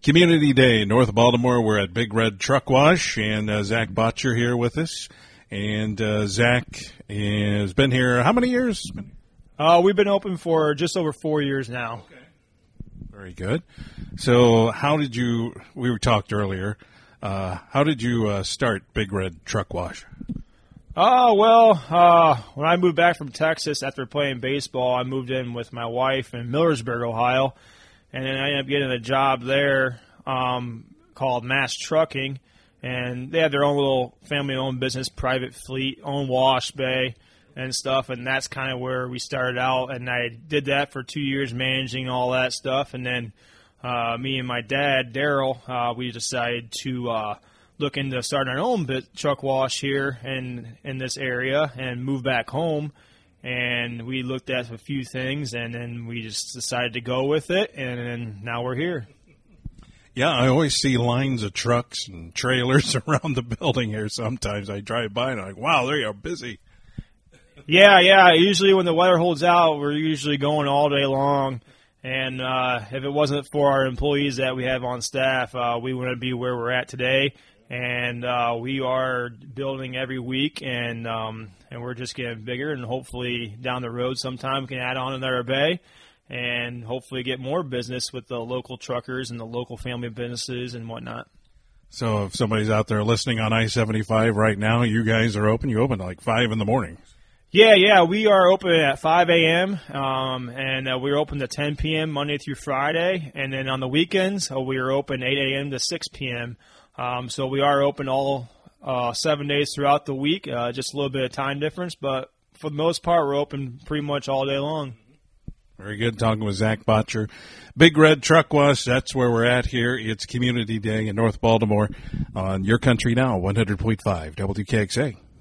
Community Day, North Baltimore. We're at Big Red Truck Wash, and Zach Botcher here with us. And Zach has been here how many years? We've been open for just over 4 years now. Okay. Very good. So how did you, we talked earlier, how did you start Big Red Truck Wash? When I moved back from Texas after playing baseball, I moved in with my wife in Millersburg, Ohio. And then I ended up getting a job there called Mass Trucking. And they had their own little family-owned business, private fleet, own wash bay and stuff. And that's kind of where we started out. And I did that for 2 years, managing all that stuff. And then me and my dad, Daryl, we decided to look into starting our own truck wash here in this area and move back home. And we looked at a few things, and then we just decided to go with it, and then now we're here. Yeah, I always see lines of trucks and trailers around the building here sometimes. I drive by, and I'm like, wow, they are busy. Yeah. Usually when the weather holds out, we're usually going all day long. And if it wasn't for our employees that we have on staff, we wouldn't be where we're at today. And we are building every week, and we're just getting bigger. And hopefully down the road sometime we can add on another bay and hopefully get more business with the local truckers and the local family businesses and whatnot. So if somebody's out there listening on I-75 right now, you guys are open. You open at like 5 in the morning. Yeah, we are open at 5 a.m., and we're open to 10 p.m. Monday through Friday. And then on the weekends, we are open 8 a.m. to 6 p.m., so we are open all 7 days throughout the week, just a little bit of time difference. But for the most part, we're open pretty much all day long. Very good. Talking with Zach Botcher. Big Red Truck Wash, that's where we're at here. It's Community Day in North Baltimore on Your Country Now, 100.5 WKXA.